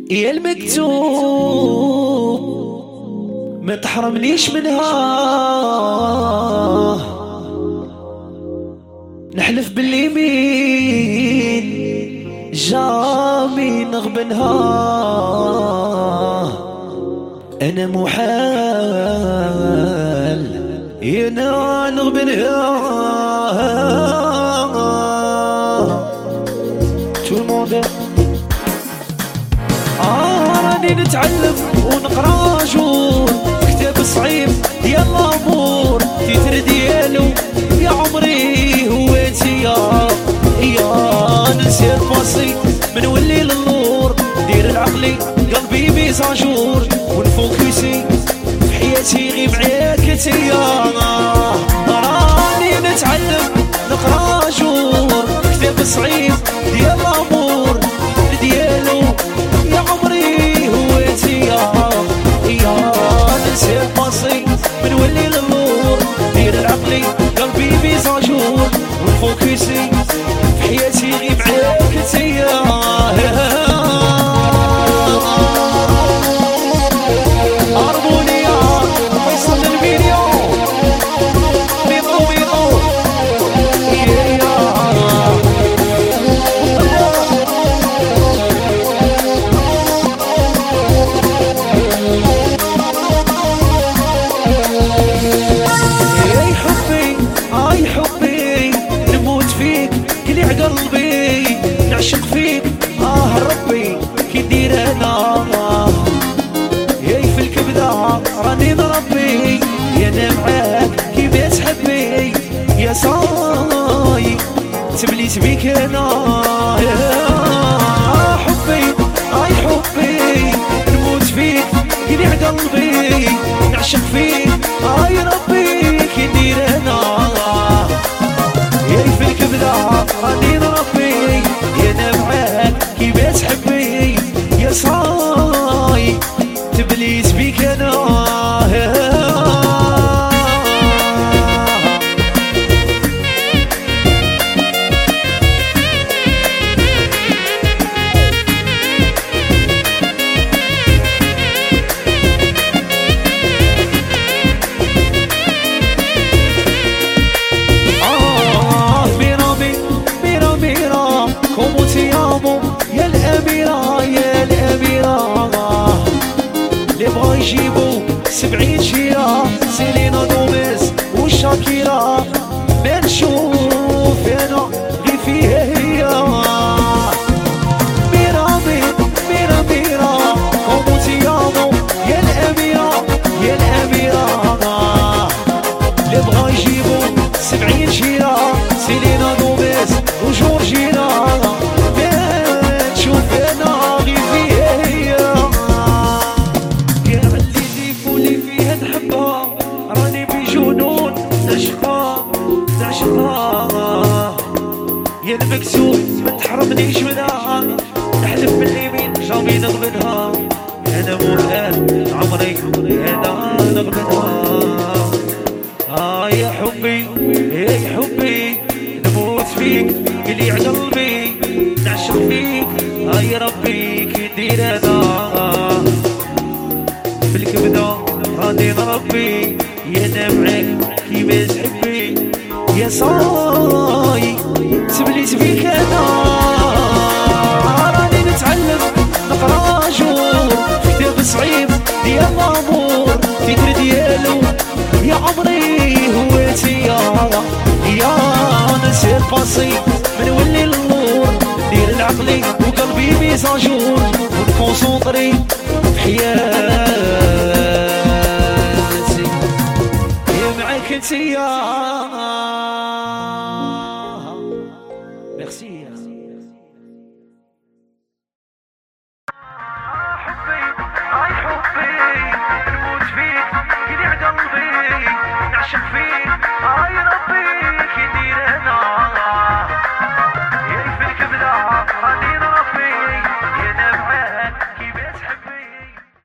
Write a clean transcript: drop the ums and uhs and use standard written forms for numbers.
يا المكتوب ما تحرمنيش منها، نحلف باليمين جامي نغبنها، انا محال ينا نغبنها. تو الموند راني نتعلم ونقرا جور كتاب صعيب ديال الامور، تيتر ديالو يا عمري هو انتيا، يا ننسى الباسي من ولي للنور، دير العقلي قلبي ميزاجور، ونفوكسي في حياتي غير معاك انتيا. راني نتعلم نقرا جور كتاب صعيب ديال الامور ديالو يا عمري هو انتيا، يا ننسى الباسي من ولي للنور، دير العقلي قلبي ميزاجور، ونفوكسي في حياتي غير معاك انتيا. قلبي نعشق فيك ربي كي ندير انا، ياي في الكبده راني نربي، يا انا معاك كي ما تحبي، يا صاي تبليت بيك انا. حبي اي حبي نموت فيك قليع قلبي نعشق فيك ربي كي ندير انا، ياي في الكبده راني نربي، يا انا معاك كي ما تحبي، يا صاي تبليت بيك انا. يجيبوا 70 شيرة سيلينا دوميز وشاكيرا، ما نشوف انا غير فيها هي. ميرا ميرا ميرا كومو تيامو يا الاميرة يا الاميرة، اللي بغا يجيبوا 70 شيرة سيلينا دوميز وجورجينا، ما نشوف انا غير فيها هي. راني بجنون نعشقها يا المكسوف ما تحرمنيش منها، نحلف باليمين جامي نغبنها، انا محال عمري انا نغبنها. يا حبي يا حبي نموت فيك قليع قلبي نعشق فيك، يا ربي كي ندير انا في الكبده راني نربي، يا انا معاك كي ما تحبي، يا صاي تبليت بيك انا. راني نتعلم نقرا جور كتاب صعيب ديال الامور، تيتر ديالو يا عمري هو انتيا، يا ننسى الباسي من ولي للنور، دير العقلي وقلبي ميزاجور، ونكونسونطري في حياتي انتيا.